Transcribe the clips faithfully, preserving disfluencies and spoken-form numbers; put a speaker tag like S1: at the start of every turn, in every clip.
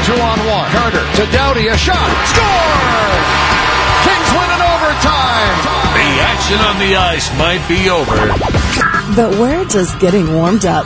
S1: two on one. Carter to Doughty, a shot. Score! Kings win in overtime.
S2: The action on the ice might be over,
S3: but we're just getting warmed up.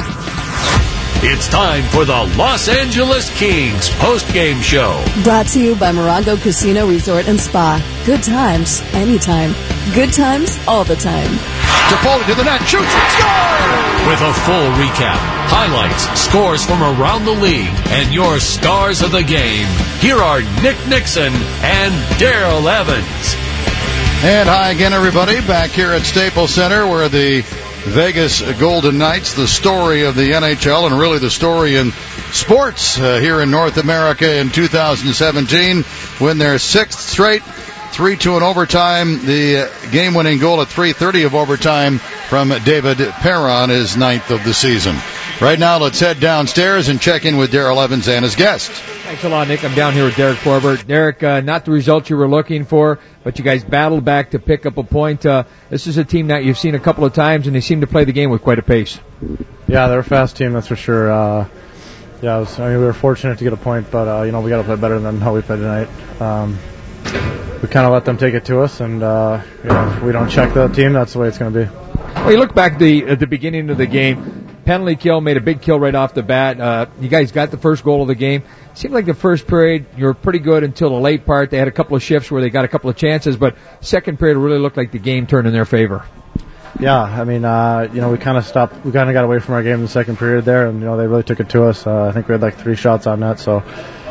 S2: It's time for the Los Angeles Kings post-game show.
S3: Brought to you by Morongo Casino Resort and Spa. Good times, anytime. Good times, all the time.
S1: Toffoli to the net, shoots, score!
S2: With a full recap, highlights, scores from around the league, and your stars of the game, here are Nick Nixon and Daryl Evans.
S1: And hi again, everybody, back here at Staples Center, where the Vegas Golden Knights, the story of the N H L and really the story in sports uh, here in North America in two thousand seventeen, win their sixth straight, three two in overtime. The uh, game-winning goal at three thirty of overtime from David Perron is ninth of the season. Right now, let's head downstairs and check in with Daryl Evans and his guest.
S4: Thanks a lot, Nick. I'm down here with Derek Forbort. Derek, uh, not the result you were looking for, but you guys battled back to pick up a point. Uh, this is a team that you've seen a couple of times, and they seem to play the game with quite a pace.
S5: Yeah, they're a fast team, that's for sure. Uh, yeah, it was, I mean, we were fortunate to get a point, but uh, you know, we got to play better than how we played tonight. Um, we kind of let them take it to us, and uh, you know, if we don't check the team, that's the way it's going to be.
S4: Well, you look back the, at the beginning of the game. Penalty kill, made a big kill right off the bat. Uh, you guys got the first goal of the game. It seemed like the first period, you were pretty good until the late part. They had a couple of shifts where they got a couple of chances, but second period really looked like the game turned in their favor.
S5: Yeah, I mean, uh, you know, we kind of stopped, we kind of got away from our game in the second period there, and, you know, they really took it to us. Uh, I think we had like three shots on net, so,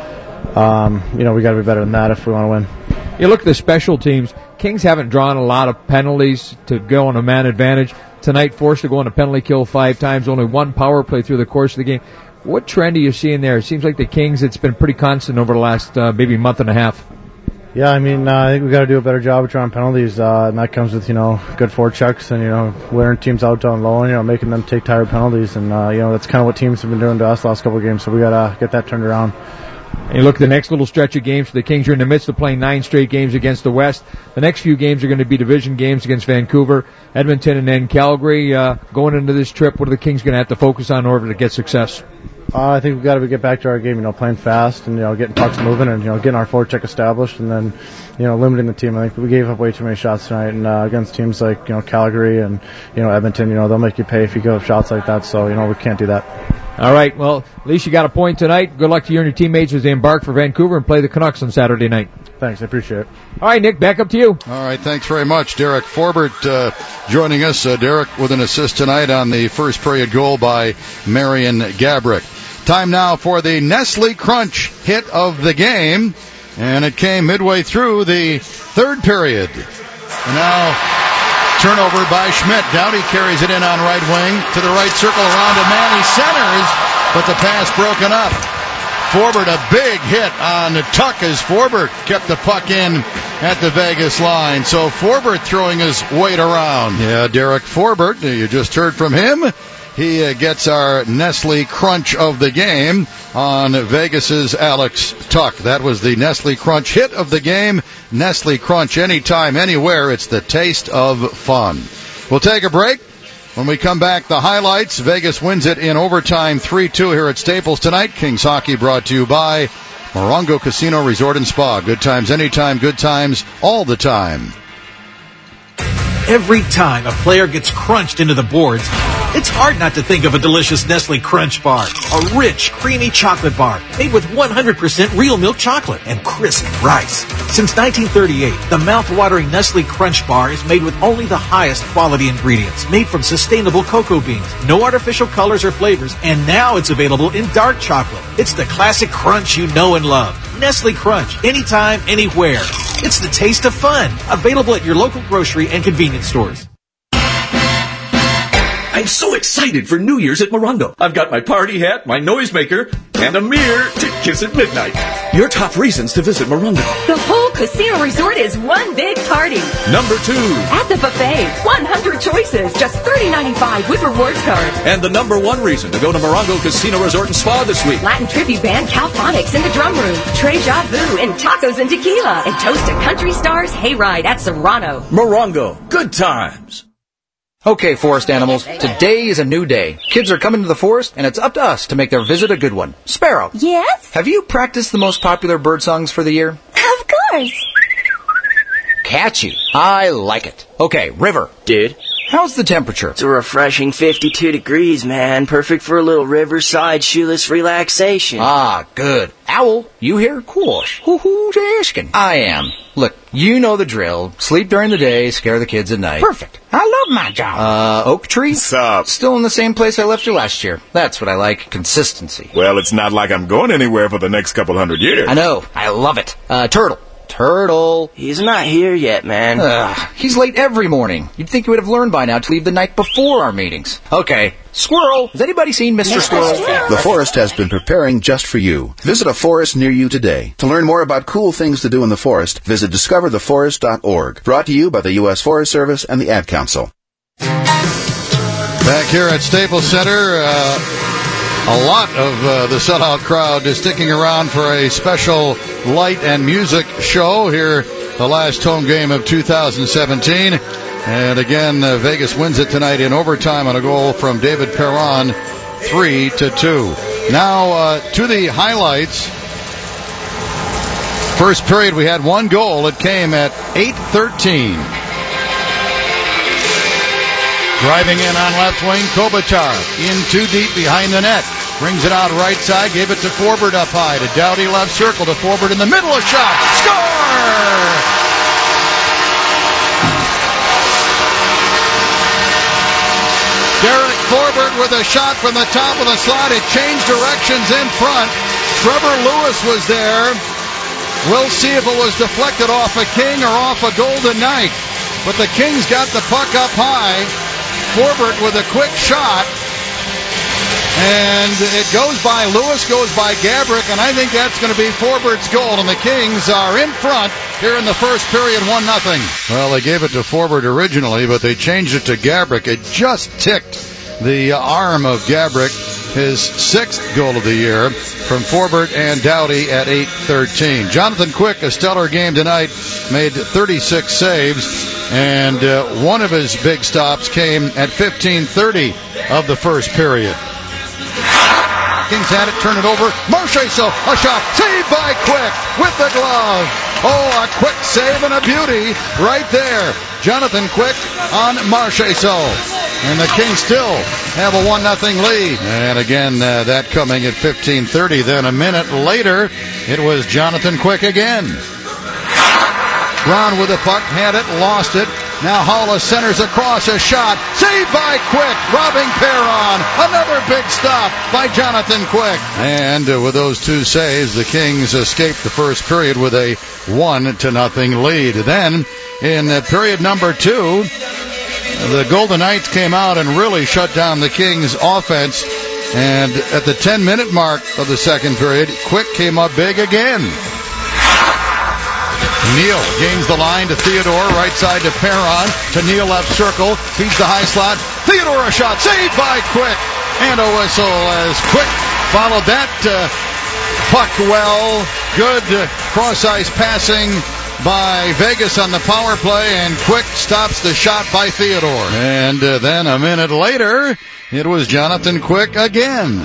S5: um, you know, we got to be better than that if we want to win.
S4: You look at the special teams. Kings haven't drawn a lot of penalties to go on a man advantage. Tonight, forced to go on a penalty kill five times, only one power play through the course of the game. What trend are you seeing there? It seems like the Kings, it's been pretty constant over the last uh, maybe month and a half.
S5: Yeah, I mean, uh, I think we got to do a better job of drawing penalties, uh, and that comes with, you know, good forechecks and, you know, wearing teams out down low and, you know, making them take tired penalties. And, uh, you know, that's kind of what teams have been doing to us the last couple of games, so we got to get that turned around.
S4: And you look at the next little stretch of games for the Kings. You're in the midst of playing nine straight games against the West. The next few games are going to be division games against Vancouver, Edmonton, and then Calgary. Uh, going into this trip, what are the Kings going to have to focus on in order to get success?
S5: Uh, I think we've got to get back to our game, you know, playing fast and, you know, getting pucks moving and, you know, getting our forecheck established and then, you know, limiting the team. I think we gave up way too many shots tonight, and uh, against teams like, you know, Calgary and, you know, Edmonton, you know, they'll make you pay if you give up shots like that. So, you know, we can't do that.
S4: All right, well, at least you got a point tonight. Good luck to you and your teammates as they embark for Vancouver and play the Canucks on Saturday night.
S5: Thanks, I appreciate it.
S4: All right, Nick, back up to you.
S1: All right, thanks very much, Derek Forbort, uh, joining us. Uh, Derek with an assist tonight on the first period goal by Marian Gaborik. Time now for the Nestle Crunch hit of the game, and it came midway through the third period. And now turnover by Schmidt. Doughty carries it in on right wing to the right circle around a man. He centers, but the pass broken up. Forbort, a big hit on Tuck as Forbort kept the puck in at the Vegas line. So Forbort throwing his weight around. Yeah, Derek Forbort, you just heard from him. He uh, gets our Nestle Crunch of the game on Vegas's Alex Tuck. That was the Nestle Crunch hit of the game. Nestle Crunch, anytime, anywhere. It's the taste of fun. We'll take a break. When we come back, the highlights. Vegas wins it in overtime three two here at Staples tonight. Kings Hockey brought to you by Morongo Casino Resort and Spa. Good times anytime, good times all the time.
S6: Every time a player gets crunched into the boards, it's hard not to think of a delicious Nestle Crunch bar. A rich, creamy chocolate bar made with one hundred percent real milk chocolate and crisp rice. Since nineteen thirty-eight, the mouth-watering Nestle Crunch bar is made with only the highest quality ingredients, made from sustainable cocoa beans, no artificial colors or flavors, and now it's available in dark chocolate. It's the classic crunch you know and love. Nestle Crunch, anytime, anywhere. It's the taste of fun. Available at your local grocery and convenience stores.
S7: I'm so excited for New Year's at Morongo. I've got my party hat, my noisemaker, and a mirror to kiss at midnight. Your top reasons to visit Morongo.
S8: The whole casino resort is one big party.
S7: Number two.
S8: At the buffet, one hundred choices, just thirty ninety-five with rewards cards.
S7: And the number one reason to go to Morongo Casino Resort and Spa this week.
S8: Latin tribute band Calphonics in the drum room. Treja Vu and tacos and tequila. And toast to country stars hayride at Serrano.
S7: Morongo. Good times.
S9: Okay, forest animals, today is a new day. Kids are coming to the forest, and it's up to us to make their visit a good one. Sparrow.
S10: Yes?
S9: Have you practiced the most popular bird songs for the year?
S10: Of course.
S9: Catchy. I like it. Okay, River.
S11: Dude.
S9: How's the temperature?
S11: It's a refreshing fifty-two degrees, man. Perfect for a little riverside shoeless relaxation.
S9: Ah, good. Owl, you here? Course. Who who's asking? I am. Look, you know the drill. Sleep during the day, scare the kids at night. Perfect. I love my job. Uh, Oak Tree?
S12: Sup?
S9: Still in the same place I left you last year. That's what I like. Consistency.
S12: Well, it's not like I'm going anywhere for the next couple hundred years.
S9: I know. I love it. Uh, Turtle. Turtle.
S11: He's not here yet, man.
S9: Ugh, he's late every morning. You'd think he would have learned by now to leave the night before our meetings. Okay. Squirrel. Has anybody seen Mister Squirrel?
S13: The forest has been preparing just for you. Visit a forest near you today. To learn more about cool things to do in the forest, visit discover the forest dot org. Brought to you by the U S Forest Service and the Ad Council.
S1: Back here at Staples Center, uh, a lot of uh, the sellout crowd is sticking around for a special light and music show here, the last home game of two thousand seventeen. And again, uh, Vegas wins it tonight in overtime on a goal from David Perron, three to two. Now uh, to the highlights. First period, we had one goal. It came at eight thirteen. Driving in on left wing, Kopitar in too deep behind the net. Brings it out right side, gave it to Forbert up high. To Doughty left circle, to Forbert in the middle, a shot. Score! Derek Forbert with a shot from the top of the slot. It changed directions in front. Trevor Lewis was there. We'll see if it was deflected off a King or off a Golden Knight. But the Kings got the puck up high. Forbert with a quick shot. And it goes by, Lewis goes by Gabrick, and I think that's going to be Forbert's goal. And the Kings are in front here in the first period, one nothing. Well, they gave it to Forbert originally, but they changed it to Gabrick. It just ticked the arm of Gabrick, his sixth goal of the year, from Forbert and Doughty at eight thirteen. Jonathan Quick, a stellar game tonight, made thirty-six saves, and uh, one of his big stops came at fifteen thirty of the first period. Kings had it, turn it over. Marchessault, a shot, saved by Quick with the glove. Oh, a quick save and a beauty right there. Jonathan Quick on Marchessault. And the Kings still have a one nothing lead. And again, uh, that coming at fifteen thirty. Then a minute later, it was Jonathan Quick again. Brown with the puck, had it, lost it. Now Hollis centers across, a shot. Saved by Quick, robbing Perron. Another big stop by Jonathan Quick. And uh, with those two saves, the Kings escaped the first period with a one to nothing lead. Then, in uh, period number two, the Golden Knights came out and really shut down the Kings' offense. And at the ten-minute mark of the second period, Quick came up big again. Neal gains the line to Theodore, right side to Perron, to Neal left circle, feeds the high slot. Theodore a shot, saved by Quick, and a whistle as Quick followed that uh, puck well. Good uh, cross-ice passing by Vegas on the power play, and Quick stops the shot by Theodore. And uh, then a minute later, it was Jonathan Quick again.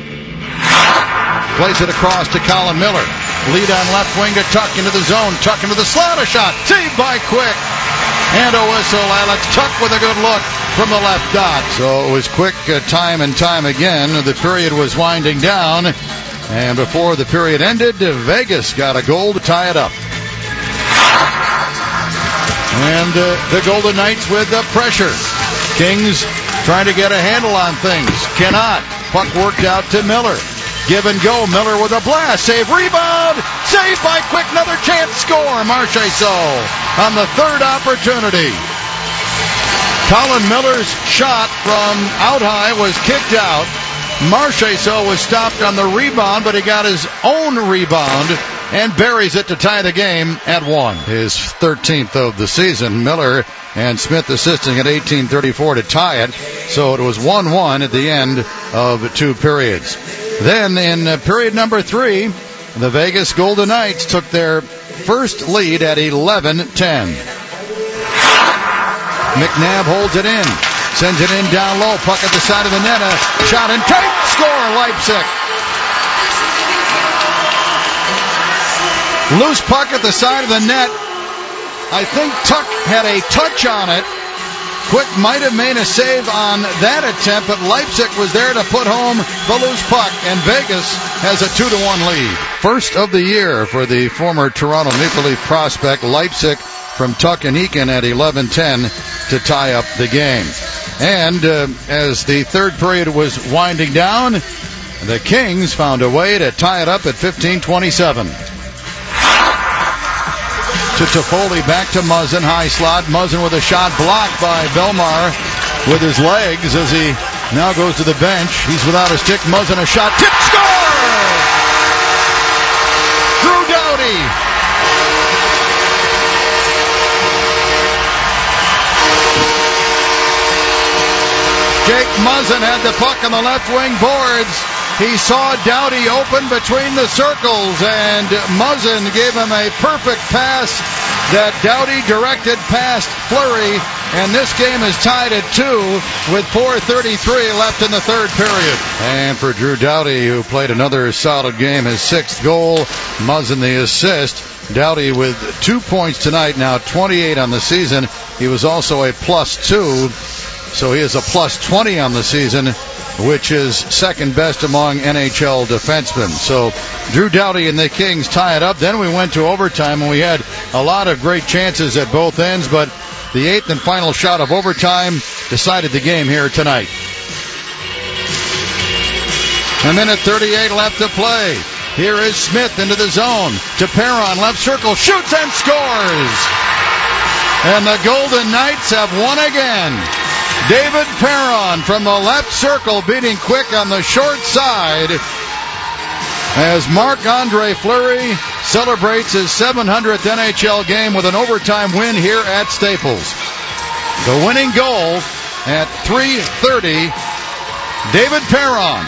S1: Plays it across to Colin Miller. Lead on left wing to Tuck into the zone. Tuck into the slot, a shot. Saved by Quick. And a whistle. Alex Tuck with a good look from the left dot. So it was Quick uh, time and time again. The period was winding down. And before the period ended, Vegas got a goal to tie it up. And uh, the Golden Knights with the pressure. Kings trying to get a handle on things. Cannot. Puck worked out to Miller. Give and go. Miller with a blast. Save. Rebound. Saved by Quick. Another chance score. Marchessault on the third opportunity. Colin Miller's shot from out high was kicked out. Marchessault was stopped on the rebound, but he got his own rebound and buries it to tie the game at one. His thirteenth of the season. Miller and Smith assisting at eighteen thirty-four to tie it. So it was one one at the end of two periods. Then in uh, period number three, the Vegas Golden Knights took their first lead at eleven ten. McNabb holds it in. Sends it in down low. Puck at the side of the net. A shot and tight. Score, Leipzig. Loose puck at the side of the net. I think Tuck had a touch on it. Quick might have made a save on that attempt, but Leipzig was there to put home the loose puck, and Vegas has a two to one lead. First of the year for the former Toronto Maple Leaf prospect, Leipzig from Tuck and Eakin at eleven ten to tie up the game. And uh, as the third period was winding down, the Kings found a way to tie it up at fifteen twenty-seven. To Toffoli, back to Muzzin, high slot. Muzzin with a shot blocked by Belmar with his legs as he now goes to the bench. He's without a stick. Muzzin a shot. Tip, score! Drew Doughty. Jake Muzzin had the puck on the left wing boards. He saw Doughty open between the circles, and Muzzin gave him a perfect pass that Doughty directed past Fleury, and this game is tied at two with four thirty-three left in the third period. And for Drew Doughty, who played another solid game, his sixth goal, Muzzin the assist. Doughty with two points tonight, now twenty-eight on the season. He was also a plus two, so he is a plus twenty on the season, which is second best among N H L defensemen. So Drew Doughty and the Kings tie it up. Then we went to overtime, and we had a lot of great chances at both ends, but the eighth and final shot of overtime decided the game here tonight. A minute thirty-eight left to play. Here is Smith into the zone. To Perron, left circle, shoots and scores! And the Golden Knights have won again. David Perron from the left circle beating Quick on the short side as Marc-Andre Fleury celebrates his seven hundredth N H L game with an overtime win here at Staples. The winning goal at three thirty, David Perron.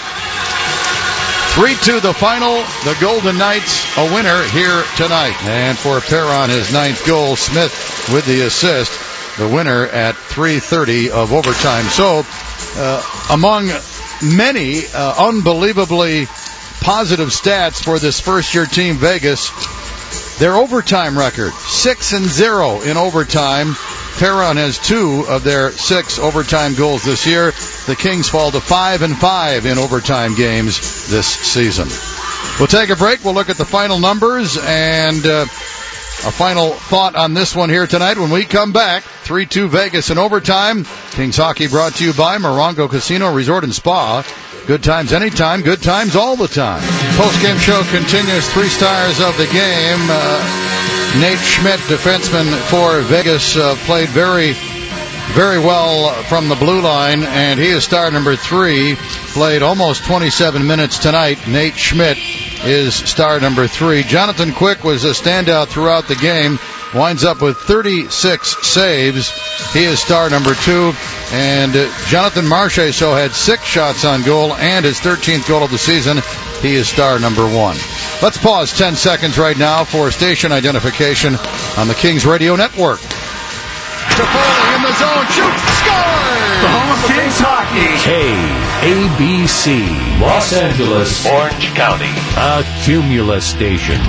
S1: three two the final. The Golden Knights a winner here tonight. And for Perron, his ninth goal, Smith with the assist. The winner at three thirty of overtime. So, uh, among many uh, unbelievably positive stats for this first-year team, Vegas, their overtime record, six and zero in overtime. Perron has two of their six overtime goals this year. The Kings fall to five and five in overtime games this season. We'll take a break. We'll look at the final numbers and Uh, a final thought on this one here tonight when we come back. three two Vegas in overtime. Kings hockey brought to you by Morongo Casino Resort and Spa. Good times anytime, good times all the time. Post-game show continues. Three stars of the game. Uh, Nate Schmidt, defenseman for Vegas, uh, played very, very well from the blue line, and he is star number three. Played almost twenty-seven minutes tonight. Nate Schmidt is star number three. Jonathan Quick was a standout throughout the game. Winds up with thirty-six saves. He is star number two. And uh, Jonathan Marchessault had six shots on goal and his thirteenth goal of the season. He is star number one. Let's pause ten seconds right now for station identification on the Kings Radio Network. Toffoli in the zone. Shoots. Scores!
S2: The home of Kings hockey. K A B C, Los Angeles, Orange County, a Cumulus station.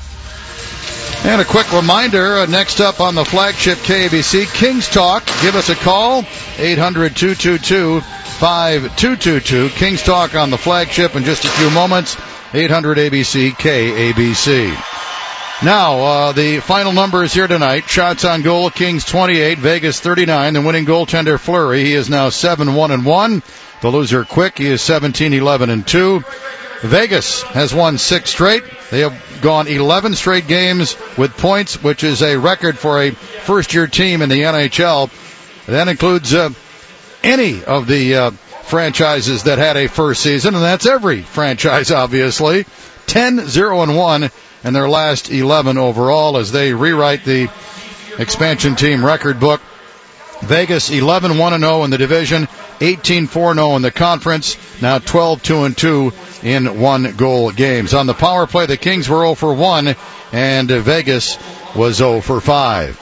S1: And a quick reminder, uh, next up on the flagship K A B C, Kings Talk. Give us a call, eight hundred, two two two, five two two two. Kings Talk on the flagship in just a few moments, eight hundred A B C, K A B C. Now, uh, the final numbers here tonight. Shots on goal, Kings twenty-eight, Vegas thirty-nine. The winning goaltender, Fleury, he is now seven one and one. The loser, Quick, he is seventeen eleven and two. Vegas has won six straight. They have gone eleven straight games with points, which is a record for a first-year team in the N H L. That includes uh, any of the uh, franchises that had a first season, and that's every franchise, obviously. ten zero and one in their last eleven overall as they rewrite the expansion team record book. Vegas eleven one and oh in the division, eighteen four and oh in the conference, now twelve two and two in one-goal games. On the power play, the Kings were oh for one, and Vegas was oh for five.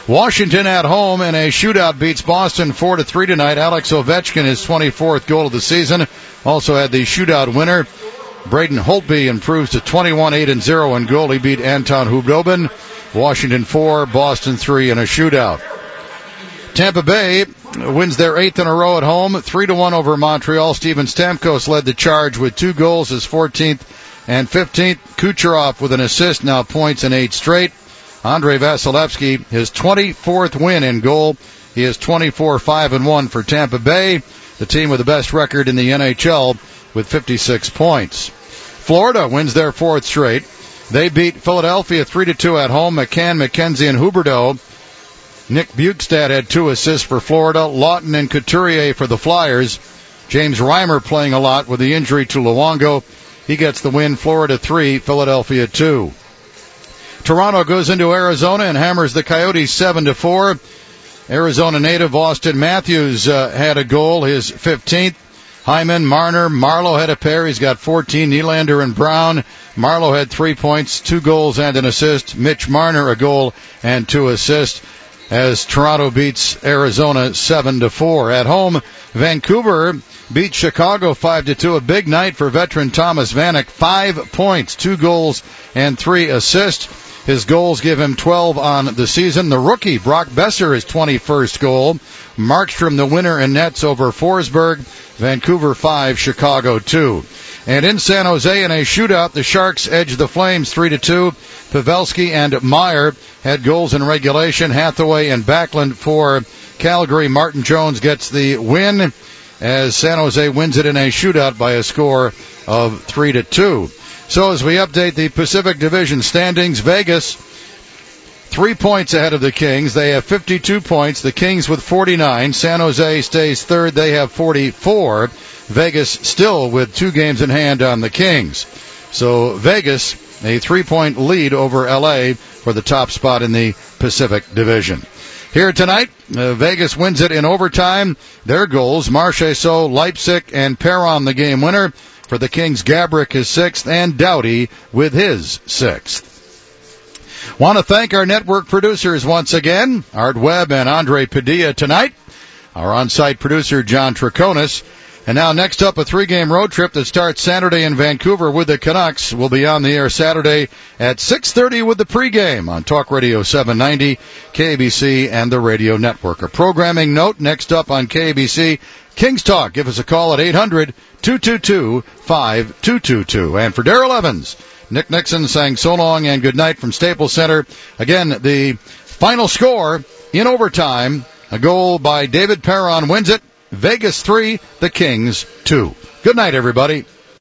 S1: Washington at home in a shootout beats Boston four to three tonight. Alex Ovechkin, his twenty-fourth goal of the season, also had the shootout winner. Braden Holtby improves to twenty-one eight and zero in goal. He beat Anton Khudobin. Washington four, Boston three in a shootout. Tampa Bay wins their eighth in a row at home, three to one over Montreal. Steven Stamkos led the charge with two goals, his fourteenth and fifteenth. Kucherov with an assist, now points in eight straight. Andrei Vasilevsky, his twenty-fourth win in goal. He is twenty-four five and one for Tampa Bay, the team with the best record in the N H L with fifty-six points. Florida wins their fourth straight. They beat Philadelphia three to two at home. McCann, McKenzie, and Huberdeau. Nick Bjugstad had two assists for Florida. Lawton and Couturier for the Flyers. James Reimer playing a lot with the injury to Luongo. He gets the win. Florida three, Philadelphia two. Toronto goes into Arizona and hammers the Coyotes seven to four. Arizona native Austin Matthews uh, had a goal, his fifteenth. Hyman, Marner, Marlowe had a pair. He's got fourteen. Nylander and Brown. Marlowe had three points, two goals and an assist. Mitch Marner a goal and two assists as Toronto beats Arizona seven to four. At home, Vancouver beats Chicago five to two. A big night for veteran Thomas Vanek. Five points, two goals and three assists. His goals give him twelve on the season. The rookie, Brock Besser, his twenty-first goal. Markstrom, the winner in nets over Forsberg. Vancouver five, Chicago two. And in San Jose in a shootout, the Sharks edged the Flames three to two. Pavelski and Meyer had goals in regulation. Hathaway and Backlund for Calgary. Martin Jones gets the win as San Jose wins it in a shootout by a score of three to two. So as we update the Pacific Division standings, Vegas three points ahead of the Kings. They have fifty-two points. The Kings with forty-nine. San Jose stays third. They have forty-four. Vegas still with two games in hand on the Kings. So Vegas, a three-point lead over L A for the top spot in the Pacific Division. Here tonight, uh, Vegas wins it in overtime. Their goals, Marchessault, Leipzig, and Perron the game winner. For the Kings, Gabrick his sixth, and Doughty with his sixth. Want to thank our network producers once again, Art Webb and Andre Padilla tonight. Our on-site producer, John Traconis. And now next up, a three-game road trip that starts Saturday in Vancouver with the Canucks. We'll be on the air Saturday at six thirty with the pregame on Talk Radio seven ninety, K A B C, and the Radio Network. A programming note next up on K A B C, Kings Talk. Give us a call at eight hundred, two two two, five two two two. And for Darrell Evans, Nick Nixon saying so long and good night from Staples Center. Again, the final score in overtime, a goal by David Perron wins it. Vegas three, the Kings two. Good night, everybody.